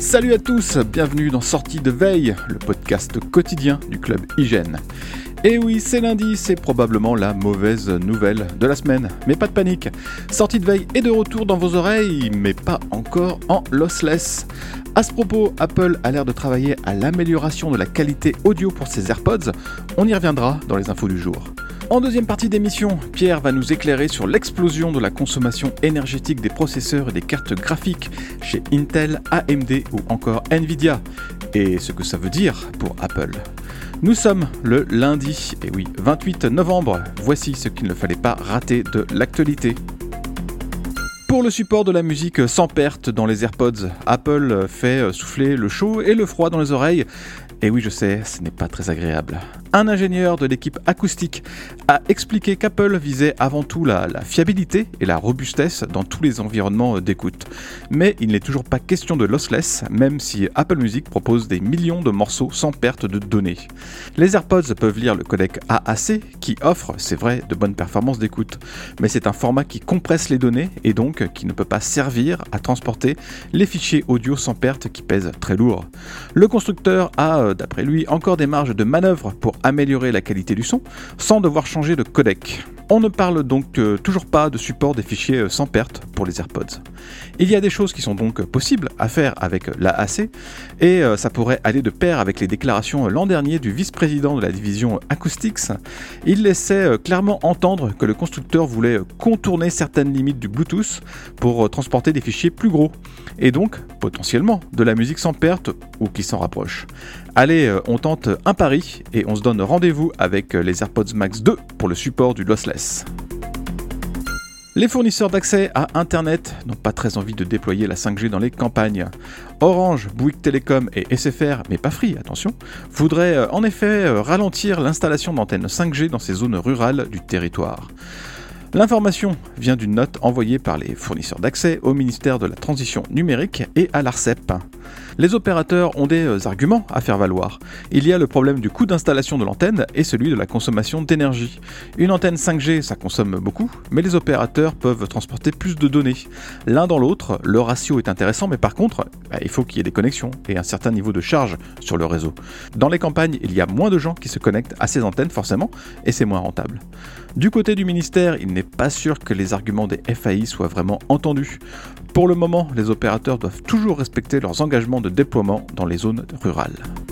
Salut à tous, bienvenue dans Sortie de Veille, le podcast quotidien du club Hygiène. Et oui, c'est lundi, c'est probablement la mauvaise nouvelle de la semaine. Mais pas de panique, Sortie de Veille est de retour dans vos oreilles, mais pas encore en lossless. À ce propos, Apple a l'air de travailler à l'amélioration de la qualité audio pour ses AirPods. On y reviendra dans les infos du jour. En deuxième partie d'émission, Pierre va nous éclairer sur l'explosion de la consommation énergétique des processeurs et des cartes graphiques chez Intel, AMD ou encore Nvidia, et ce que ça veut dire pour Apple. Nous sommes le lundi, et oui, 28 novembre, voici ce qu'il ne fallait pas rater de l'actualité. Pour le support de la musique sans perte dans les AirPods, Apple fait souffler le chaud et le froid dans les oreilles. Et oui, je sais, ce n'est pas très agréable. Un ingénieur de l'équipe acoustique a expliqué qu'Apple visait avant tout la fiabilité et la robustesse dans tous les environnements d'écoute. Mais il n'est toujours pas question de lossless, même si Apple Music propose des millions de morceaux sans perte de données. Les AirPods peuvent lire le codec AAC, qui offre, c'est vrai, de bonnes performances d'écoute. Mais c'est un format qui compresse les données et donc qui ne peut pas servir à transporter les fichiers audio sans perte qui pèsent très lourd. Le constructeur a, d'après lui, encore des marges de manœuvre pour améliorer la qualité du son sans devoir changer de codec. On ne parle donc toujours pas de support des fichiers sans perte pour les AirPods. Il y a des choses qui sont donc possibles à faire avec l'AAC et ça pourrait aller de pair avec les déclarations l'an dernier du vice-président de la division Acoustics. Il laissait clairement entendre que le constructeur voulait contourner certaines limites du Bluetooth pour transporter des fichiers plus gros et donc potentiellement de la musique sans perte ou qui s'en rapproche. Allez, on tente un pari et on se donne rendez-vous avec les AirPods Max 2 pour le support du lossless. Les fournisseurs d'accès à Internet n'ont pas très envie de déployer la 5G dans les campagnes. Orange, Bouygues Telecom et SFR, mais pas Free, attention, voudraient en effet ralentir l'installation d'antennes 5G dans ces zones rurales du territoire. L'information vient d'une note envoyée par les fournisseurs d'accès au ministère de la Transition numérique et à l'ARCEP. Les opérateurs ont des arguments à faire valoir. Il y a le problème du coût d'installation de l'antenne et celui de la consommation d'énergie. Une antenne 5G, ça consomme beaucoup, mais les opérateurs peuvent transporter plus de données. L'un dans l'autre, le ratio est intéressant, mais par contre, il faut qu'il y ait des connexions et un certain niveau de charge sur le réseau. Dans les campagnes, il y a moins de gens qui se connectent à ces antennes forcément, et c'est moins rentable. Du côté du ministère, il n'est pas sûr que les arguments des FAI soient vraiment entendus. Pour le moment, les opérateurs doivent toujours respecter leurs engagements de déploiement dans les zones rurales.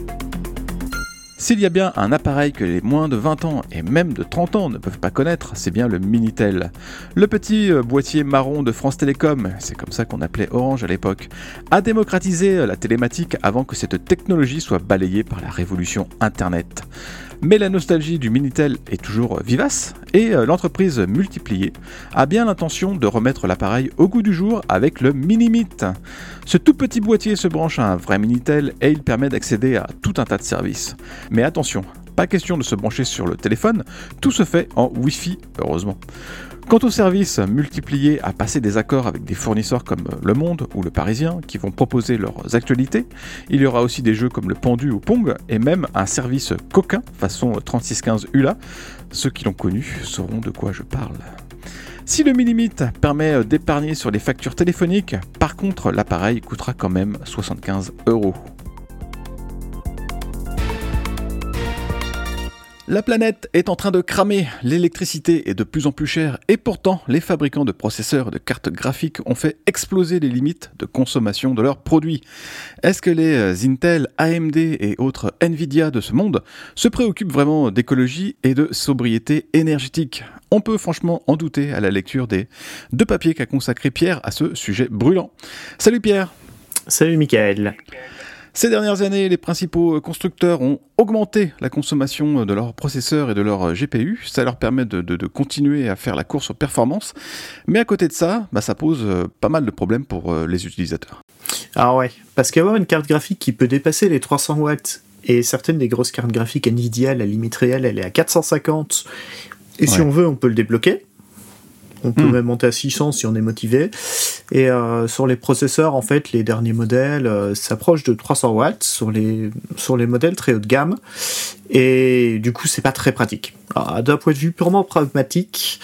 S'il y a bien un appareil que les moins de 20 ans et même de 30 ans ne peuvent pas connaître, c'est bien le Minitel. Le petit boîtier marron de France Télécom, c'est comme ça qu'on appelait Orange à l'époque, a démocratisé la télématique avant que cette technologie soit balayée par la révolution Internet. Mais la nostalgie du Minitel est toujours vivace et l'entreprise Multiplier a bien l'intention de remettre l'appareil au goût du jour avec le Minimit. Ce tout petit boîtier se branche à un vrai Minitel et il permet d'accéder à tout un tas de services. Mais attention, pas question de se brancher sur le téléphone, tout se fait en Wi-Fi, heureusement. Quant au service, Multiplier a passé des accords avec des fournisseurs comme Le Monde ou Le Parisien qui vont proposer leurs actualités. Il y aura aussi des jeux comme le Pendu ou Pong et même un service coquin façon 3615 ULA. Ceux qui l'ont connu sauront de quoi je parle. Si le Minimit permet d'épargner sur les factures téléphoniques, par contre l'appareil coûtera quand même 75 €. La planète est en train de cramer, l'électricité est de plus en plus chère et pourtant les fabricants de processeurs et de cartes graphiques ont fait exploser les limites de consommation de leurs produits. Est-ce que les Intel, AMD et autres Nvidia de ce monde se préoccupent vraiment d'écologie et de sobriété énergétique ? On peut franchement en douter à la lecture des 2 papiers qu'a consacré Pierre à ce sujet brûlant. Salut Pierre. Salut Mickaël. Ces dernières années, les principaux constructeurs ont augmenté la consommation de leurs processeurs et de leurs GPU. Ça leur permet de continuer à faire la course aux performances. Mais à côté de ça, ça pose pas mal de problèmes pour les utilisateurs. Ah ouais, parce qu'avoir une carte graphique qui peut dépasser les 300 watts, et certaines des grosses cartes graphiques Nvidia, la limite réelle, elle est à 450, et si on veut, on peut le débloquer. On peut même monter à 600 si on est motivé. Et sur les processeurs, en fait, les derniers modèles s'approchent de 300 watts sur les modèles très haut de gamme. Et du coup, c'est pas très pratique. Alors, d'un point de vue purement pragmatique,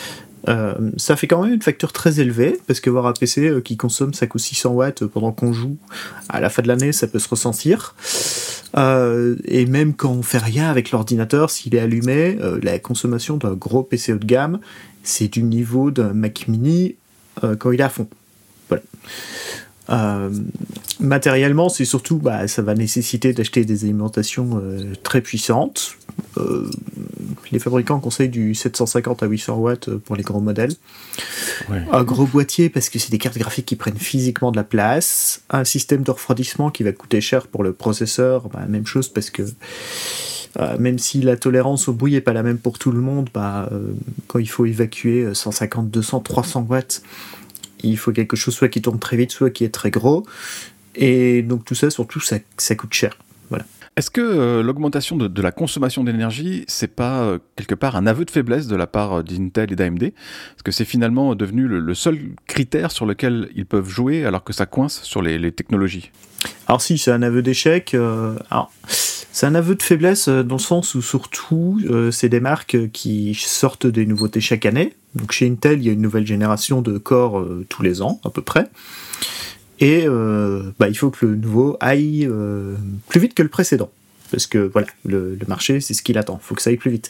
Ça fait quand même une facture très élevée, parce que voir un PC qui consomme 5 ou 600 watts pendant qu'on joue, à la fin de l'année, ça peut se ressentir. Et même quand on fait rien avec l'ordinateur, s'il est allumé, la consommation d'un gros PC haut de gamme, c'est du niveau d'un Mac mini quand il est à fond. Voilà. Matériellement, c'est surtout, ça va nécessiter d'acheter des alimentations très puissantes. Les fabricants conseillent du 750 à 800 watts pour les gros modèles. Ouais. Un gros boîtier parce que c'est des cartes graphiques qui prennent physiquement de la place. Un système de refroidissement qui va coûter cher pour le processeur. Même chose parce que même si la tolérance au bruit n'est pas la même pour tout le monde, quand il faut évacuer 150, 200, 300 watts, il faut quelque chose soit qui tourne très vite, soit qui est très gros. Et donc tout ça, surtout, ça coûte cher. Voilà. Est-ce que l'augmentation de la consommation d'énergie, c'est pas quelque part un aveu de faiblesse de la part d'Intel et d'AMD ? Parce que c'est finalement devenu le seul critère sur lequel ils peuvent jouer alors que ça coince sur les technologies. Alors si, c'est un aveu d'échec. C'est un aveu de faiblesse dans le sens où surtout, c'est des marques qui sortent des nouveautés chaque année. Donc chez Intel, il y a une nouvelle génération de corps tous les ans, à peu près. Et il faut que le nouveau aille plus vite que le précédent. Parce que voilà, le marché, c'est ce qu'il attend. Il faut que ça aille plus vite.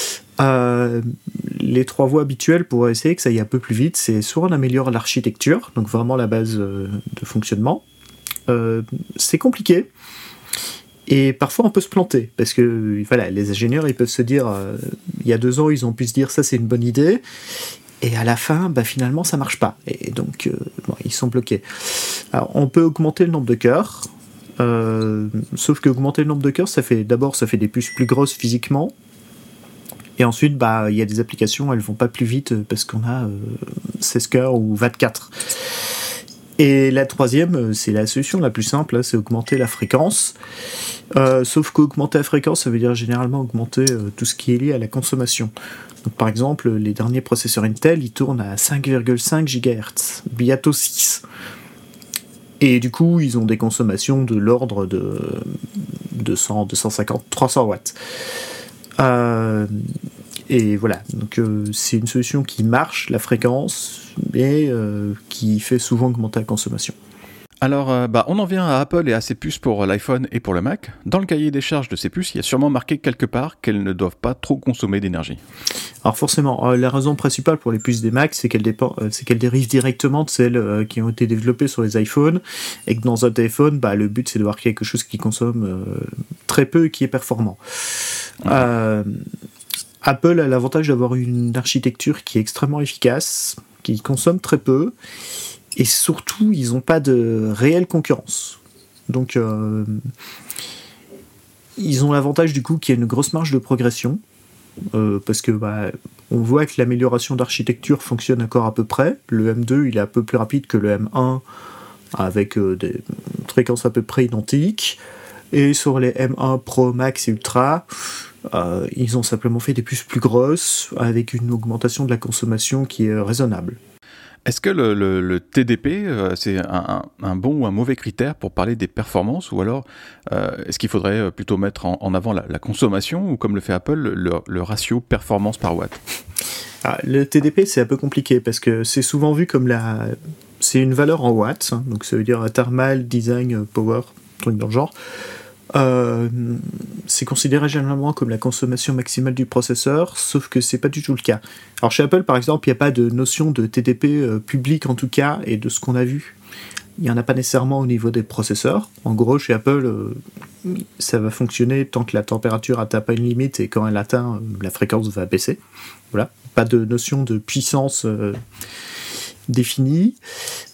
Les 3 voies habituelles pour essayer que ça aille un peu plus vite, c'est soit on améliore l'architecture, donc vraiment la base de fonctionnement. C'est compliqué. Et parfois on peut se planter, parce que voilà, les ingénieurs ils peuvent se dire, il y a 2 ans ils ont pu se dire ça c'est une bonne idée, et à la fin finalement ça marche pas, et donc ils sont bloqués. Alors on peut augmenter le nombre de cœurs, sauf que augmenter le nombre de cœurs ça fait des puces plus grosses physiquement, et ensuite il y a des applications elles vont pas plus vite parce qu'on a 16 cœurs ou 24. Et la troisième, c'est la solution la plus simple, c'est augmenter la fréquence. Sauf qu'augmenter la fréquence, ça veut dire généralement augmenter tout ce qui est lié à la consommation. Donc, par exemple, les derniers processeurs Intel, ils tournent à 5,5 GHz, bientôt 6. Et du coup, ils ont des consommations de l'ordre de 200, 250, 300 watts. Et voilà, donc c'est une solution qui marche, la fréquence, mais qui fait souvent augmenter la consommation. Alors, on en vient à Apple et à ses puces pour l'iPhone et pour le Mac. Dans le cahier des charges de ces puces, il y a sûrement marqué quelque part qu'elles ne doivent pas trop consommer d'énergie. Alors forcément, la raison principale pour les puces des Mac, c'est qu'elles dérivent directement de celles qui ont été développées sur les iPhones, et que dans un téléphone, le but c'est d'avoir quelque chose qui consomme très peu et qui est performant. Apple a l'avantage d'avoir une architecture qui est extrêmement efficace, qui consomme très peu, et surtout, ils n'ont pas de réelle concurrence. Donc, ils ont l'avantage du coup qu'il y a une grosse marge de progression, parce que on voit que l'amélioration d'architecture fonctionne encore à peu près. Le M2, il est un peu plus rapide que le M1, avec des fréquences à peu près identiques. Et sur les M1 Pro, Max et Ultra, ils ont simplement fait des puces plus grosses, avec une augmentation de la consommation qui est raisonnable. Est-ce que le TDP, c'est un bon ou un mauvais critère pour parler des performances, ou alors est-ce qu'il faudrait plutôt mettre en avant la consommation, ou comme le fait Apple, le ratio performance par watt ? Le TDP, c'est un peu compliqué, parce que c'est souvent vu comme c'est une valeur en watts, donc ça veut dire thermal, design, power, truc dans le genre. C'est considéré généralement comme la consommation maximale du processeur, sauf que c'est pas du tout le cas. Alors chez Apple par exemple, il n'y a pas de notion de TDP publique en tout cas, et de ce qu'on a vu, il n'y en a pas nécessairement au niveau des processeurs. En gros chez Apple, ça va fonctionner tant que la température atteint pas une limite, et quand elle atteint, la fréquence va baisser. Voilà, pas de notion de puissance définie.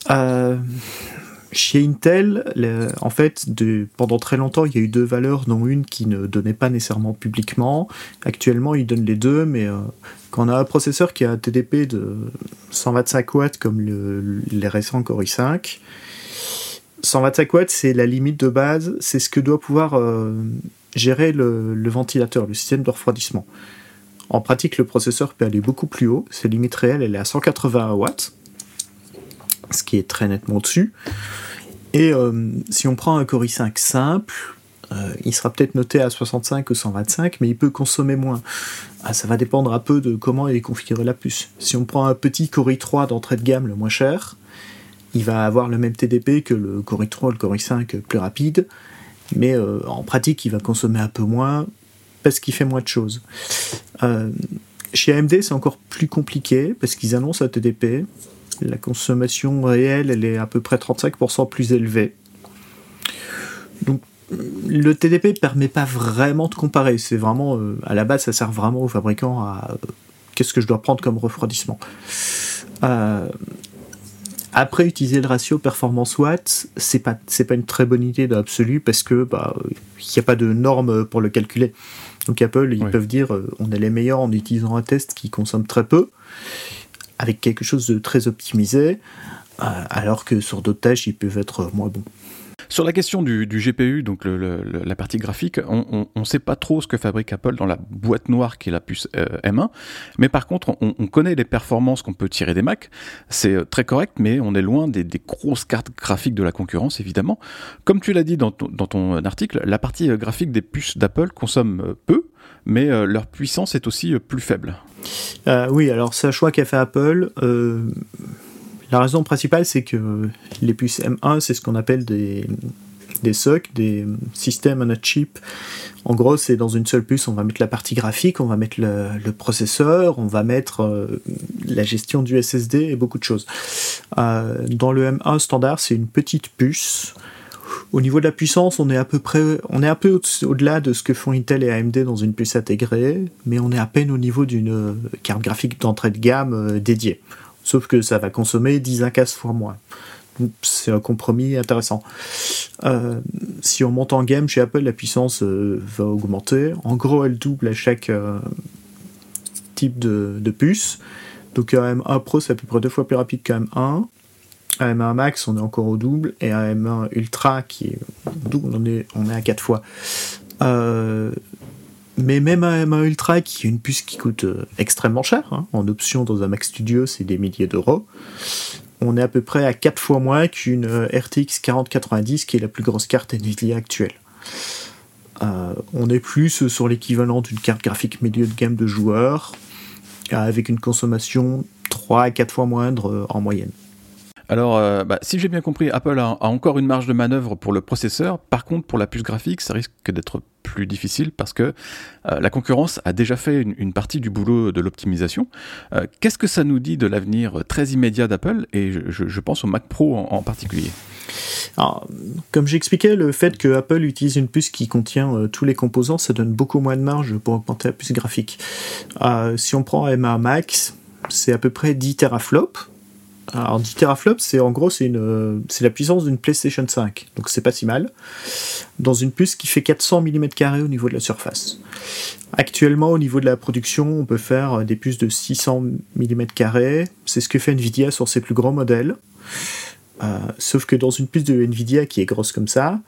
Chez Intel, en fait, pendant très longtemps, il y a eu 2 valeurs, dont une qui ne donnait pas nécessairement publiquement. Actuellement, ils donnent les 2, mais quand on a un processeur qui a un TDP de 125 watts, comme les récents Core i5, 125 watts, c'est la limite de base, c'est ce que doit pouvoir gérer le ventilateur, le système de refroidissement. En pratique, le processeur peut aller beaucoup plus haut, sa limite réelle, elle est à 181 watts, ce qui est très nettement au-dessus. Et si on prend un Core i5 simple, Il sera peut-être noté à 65 ou 125, mais il peut consommer moins. Ça va dépendre un peu de comment est configurée la puce. Si on prend un petit Core i3 d'entrée de gamme le moins cher, il va avoir le même TDP que le Core i3 ou le Core i5 plus rapide, mais en pratique il va consommer un peu moins parce qu'il fait moins de choses. Chez AMD c'est encore plus compliqué parce qu'ils annoncent un TDP. La consommation réelle elle est à peu près 35% plus élevée. Donc le TDP ne permet pas vraiment de comparer. C'est vraiment, à la base, ça sert vraiment aux fabricants à qu'est-ce que je dois prendre comme refroidissement. Après, utiliser le ratio performance-watt, c'est pas une très bonne idée dans l'absolu parce que il n'y a pas de norme pour le calculer. Donc Apple, ils peuvent dire on est les meilleurs en utilisant un test qui consomme très peu, avec quelque chose de très optimisé, alors que sur d'autres tâches, ils peuvent être moins bons. Sur la question du GPU, donc la partie graphique, on ne sait pas trop ce que fabrique Apple dans la boîte noire qui est la puce M1, mais par contre, on connaît les performances qu'on peut tirer des Mac. C'est très correct, mais on est loin des grosses cartes graphiques de la concurrence, évidemment. Comme tu l'as dit dans ton article, la partie graphique des puces d'Apple consomme peu, mais leur puissance est aussi plus faible. Oui, alors c'est un choix qu'a fait Apple. La raison principale, c'est que les puces M1, c'est ce qu'on appelle des SoC, des systèmes on a chip. En gros, c'est dans une seule puce, on va mettre la partie graphique, on va mettre le processeur, on va mettre la gestion du SSD et beaucoup de choses. Dans le M1 standard, c'est une petite puce. Au niveau de la puissance, on est un peu au-delà de ce que font Intel et AMD dans une puce intégrée, mais on est à peine au niveau d'une carte graphique d'entrée de gamme dédiée. Sauf que ça va consommer 10 à 15 fois moins. Donc, c'est un compromis intéressant. Si on monte en gamme chez Apple, la puissance va augmenter. En gros, elle double à chaque type de puce. Donc un M1 Pro, c'est à peu près 2 fois plus rapide qu'un M1. Un M1 Max, on est encore au double. Et un M1 Ultra, qui est double, on est à 4 fois. Mais même un M1 Ultra, qui est une puce qui coûte extrêmement cher, en option dans un Mac Studio, c'est des milliers d'euros, on est à peu près à 4 fois moins qu'une RTX 4090, qui est la plus grosse carte Nvidia actuelle. On est plus sur l'équivalent d'une carte graphique milieu de gamme de joueurs, avec une consommation 3 à 4 fois moindre en moyenne. Alors, si j'ai bien compris, Apple a encore une marge de manœuvre pour le processeur. Par contre, pour la puce graphique, ça risque d'être plus difficile parce que la concurrence a déjà fait une partie du boulot de l'optimisation. Qu'est-ce que ça nous dit de l'avenir très immédiat d'Apple, et je pense au Mac Pro en particulier? Alors, comme j'expliquais, le fait que Apple utilise une puce qui contient tous les composants, ça donne beaucoup moins de marge pour augmenter la puce graphique. Si on prend un M1 Max, c'est à peu près 10 teraflops. Alors 10 teraflops, c'est la puissance d'une PlayStation 5, donc c'est pas si mal, dans une puce qui fait 400 mm² au niveau de la surface. Actuellement, au niveau de la production, on peut faire des puces de 600 mm², c'est ce que fait Nvidia sur ses plus gros modèles, sauf que dans une puce de Nvidia qui est grosse comme ça,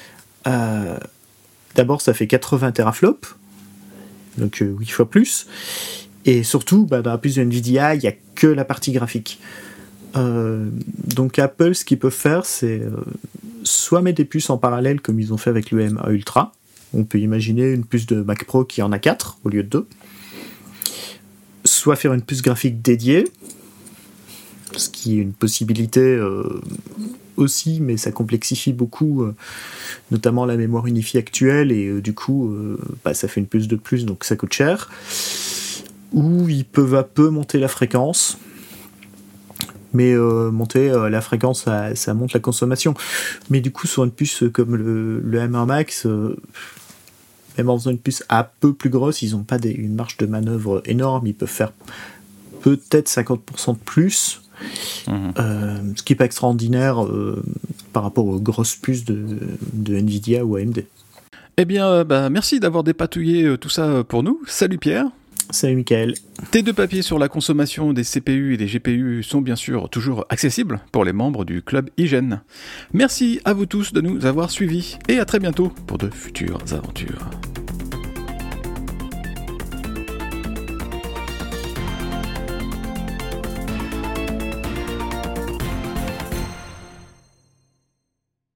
d'abord ça fait 80 teraflops, donc 8 fois plus, et surtout, dans la puce de Nvidia, il n'y a que la partie graphique. Donc Apple, ce qu'ils peuvent faire, c'est soit mettre des puces en parallèle comme ils ont fait avec le M1 Ultra. On peut imaginer une puce de Mac Pro qui en a 4 au lieu de 2. Soit faire une puce graphique dédiée, ce qui est une possibilité aussi, mais ça complexifie beaucoup, notamment la mémoire unifiée actuelle, et du coup, ça fait une puce de plus, donc ça coûte cher. Ou ils peuvent un peu monter la fréquence, mais monter la fréquence, ça monte la consommation. Mais du coup, sur une puce comme le M1 Max, même en faisant une puce un peu plus grosse, ils n'ont pas une marge de manœuvre énorme. Ils peuvent faire peut-être 50% de plus, ce qui n'est pas extraordinaire par rapport aux grosses puces de Nvidia ou AMD. Eh bien, merci d'avoir dépatouillé tout ça pour nous. Salut Pierre. Salut Mickaël. Tes 2 papiers sur la consommation des CPU et des GPU sont bien sûr toujours accessibles pour les membres du club IGN. Merci à vous tous de nous avoir suivis et à très bientôt pour de futures aventures.